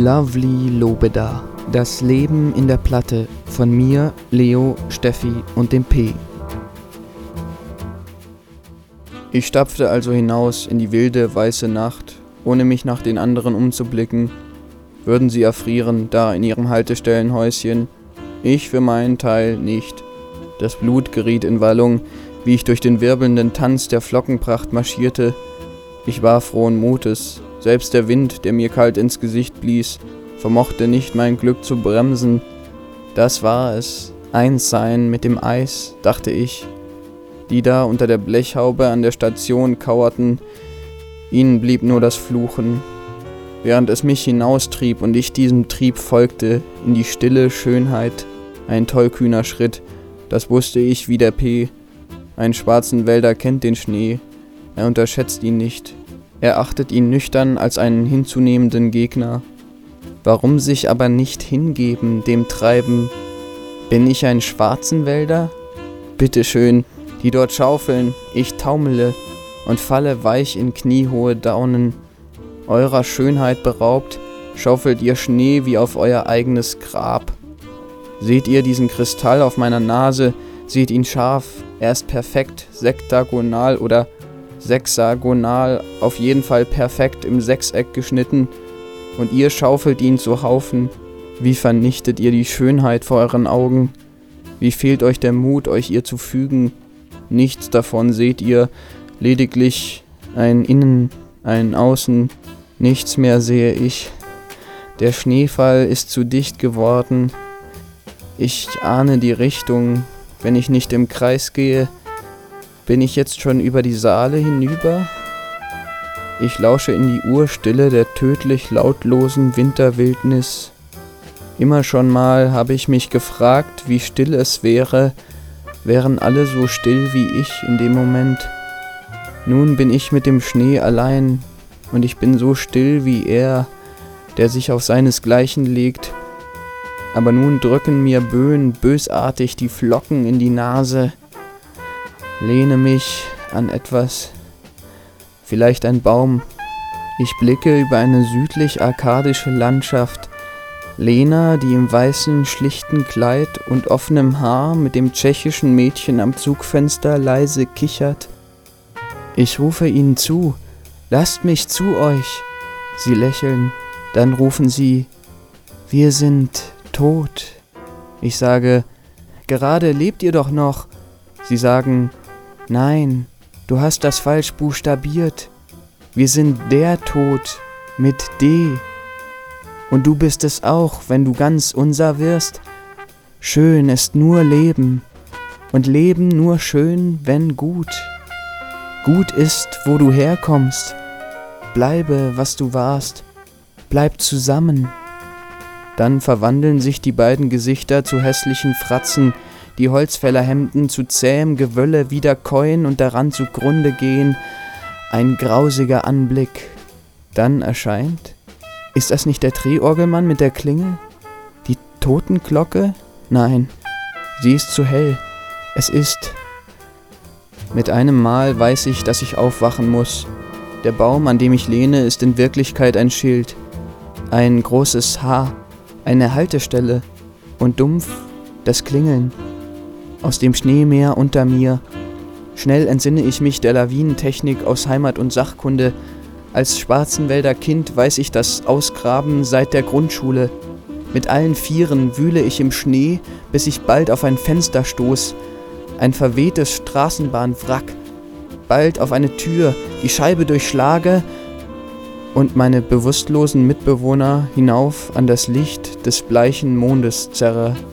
Lovely Lobeda. Das Leben in der Platte von mir, Leo, Steffi und dem P. Ich stapfte also hinaus in die wilde, weiße Nacht, ohne mich nach den anderen umzublicken. Würden sie erfrieren, da in ihrem Haltestellenhäuschen. Ich für meinen Teil nicht. Das Blut geriet in Wallung, wie ich durch den wirbelnden Tanz der Flockenpracht marschierte. Ich war frohen Mutes. Selbst der Wind, der mir kalt ins Gesicht blies, vermochte nicht mein Glück zu bremsen. Das war es, eins sein mit dem Eis, dachte ich. Die da unter der Blechhaube an der Station kauerten, ihnen blieb nur das Fluchen. Während es mich hinaustrieb und ich diesem Trieb folgte, in die stille Schönheit, ein tollkühner Schritt, das wusste ich wie der P. Ein Schwarzenwälder kennt den Schnee, er unterschätzt ihn nicht. Er achtet ihn nüchtern als einen hinzunehmenden Gegner. Warum sich aber nicht hingeben dem Treiben? Bin ich ein Schwarzenwälder? Bitteschön, die dort schaufeln, ich taumele und falle weich in kniehohe Daunen. Eurer Schönheit beraubt, schaufelt ihr Schnee wie auf euer eigenes Grab. Seht ihr diesen Kristall auf meiner Nase, seht ihn scharf, er ist perfekt, sektagonal oder sechsagonal, auf jeden Fall perfekt im Sechseck geschnitten, und ihr schaufelt ihn zu Haufen. Wie vernichtet ihr die Schönheit vor euren Augen? Wie fehlt euch der Mut, euch ihr zu fügen? Nichts davon seht ihr, lediglich ein Innen, ein Außen, nichts mehr sehe ich. Der Schneefall ist zu dicht geworden. Ich ahne die Richtung, wenn ich nicht im Kreis gehe. Bin ich jetzt schon über die Saale hinüber? Ich lausche in die Urstille der tödlich lautlosen Winterwildnis. Immer schon mal habe ich mich gefragt, wie still es wäre, wären alle so still wie ich in dem Moment. Nun bin ich mit dem Schnee allein und ich bin so still wie er, der sich auf seinesgleichen legt. Aber nun drücken mir Böen bösartig die Flocken in die Nase. Lehne mich an etwas, vielleicht ein Baum. Ich blicke über eine südlich-arkadische Landschaft. Lena, die im weißen, schlichten Kleid und offenem Haar mit dem tschechischen Mädchen am Zugfenster leise kichert. Ich rufe ihnen zu, lasst mich zu euch. Sie lächeln, dann rufen sie, wir sind tot. Ich sage, gerade lebt ihr doch noch. Sie sagen, nein, du hast das falsch buchstabiert. Wir sind der Tod mit D. Und du bist es auch, wenn du ganz unser wirst. Schön ist nur Leben und Leben nur schön, wenn gut. Gut ist, wo du herkommst. Bleibe, was du warst. Bleib zusammen. Dann verwandeln sich die beiden Gesichter zu hässlichen Fratzen, die Holzfällerhemden zu zähem Gewölle wiederkäuen und daran zugrunde gehen. Ein grausiger Anblick. Dann erscheint, ist das nicht der Drehorgelmann mit der Klingel? Die Totenglocke? Nein, sie ist zu hell. Es ist... Mit einem Mal weiß ich, dass ich aufwachen muss. Der Baum, an dem ich lehne, ist in Wirklichkeit ein Schild. Ein großes H, eine Haltestelle und dumpf das Klingeln. Aus dem Schneemeer unter mir. Schnell entsinne ich mich der Lawinentechnik aus Heimat und Sachkunde. Als Schwarzenwälder Kind weiß ich das Ausgraben seit der Grundschule. Mit allen Vieren wühle ich im Schnee, bis ich bald auf ein Fenster stoß. Ein verwehtes Straßenbahnwrack. Bald auf eine Tür, die Scheibe durchschlage und meine bewusstlosen Mitbewohner hinauf an das Licht des bleichen Mondes zerre.